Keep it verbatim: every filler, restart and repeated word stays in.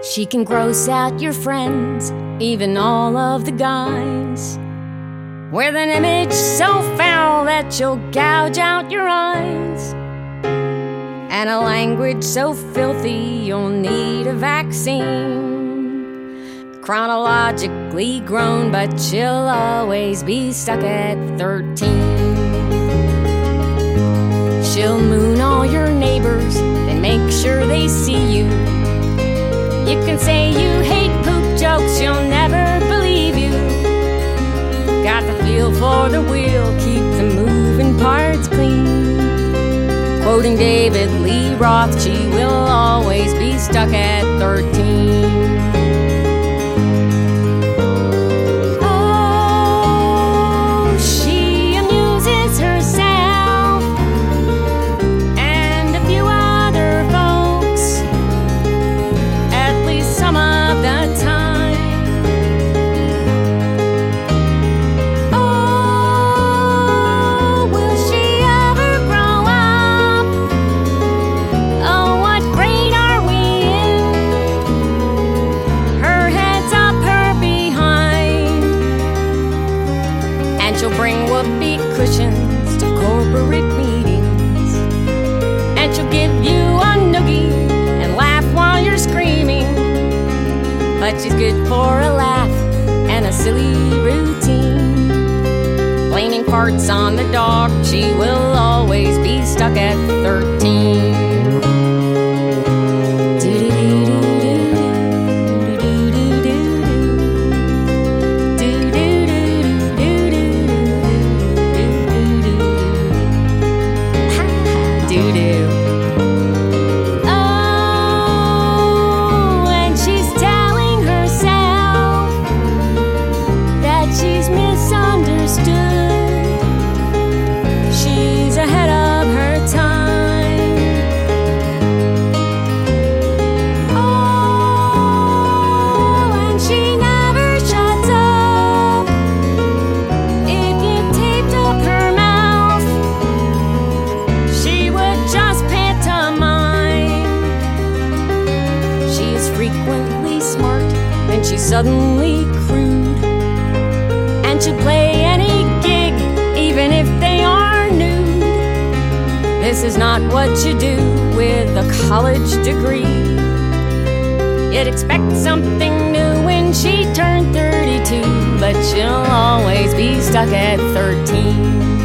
She can gross out your friends, even all of the guys, with an image so foul that you'll gouge out your eyes, and a language so filthy you'll need a vaccine. Chronologically grown, but she'll always be stuck at thirteen. She'll moon all your neighbors, then make sure they see you. You can say you hate poop jokes, she'll never believe you. Got the feel for the wheel, keep the moving parts clean. Quoting David Lee Roth, she will always be stuck at thirteen. Oh, she amuses herself and a few other folks, at least some of the time. Oh, will she ever grow up? Oh, what grade are we in? Her head's up, her behind, and she'll bring whoopee cushions to corporate meetings, and she'll give you a noogie and laugh while you're screaming. But she's good for a laugh and a silly routine. Blaming farts on the dog, she will always be stuck at thirteen. Oh, and she's telling herself that she's misunderstood. She's ahead of her time. Oh, and she never shuts up. If you taped up her mouth, she would just pantomime. She is frequently smart, then she's suddenly crude, and she'll play any gig, even if they are nude. This is not what you do with a college degree. You'd expect something new when she turned thirty-two, but she'll always be stuck at thirteen.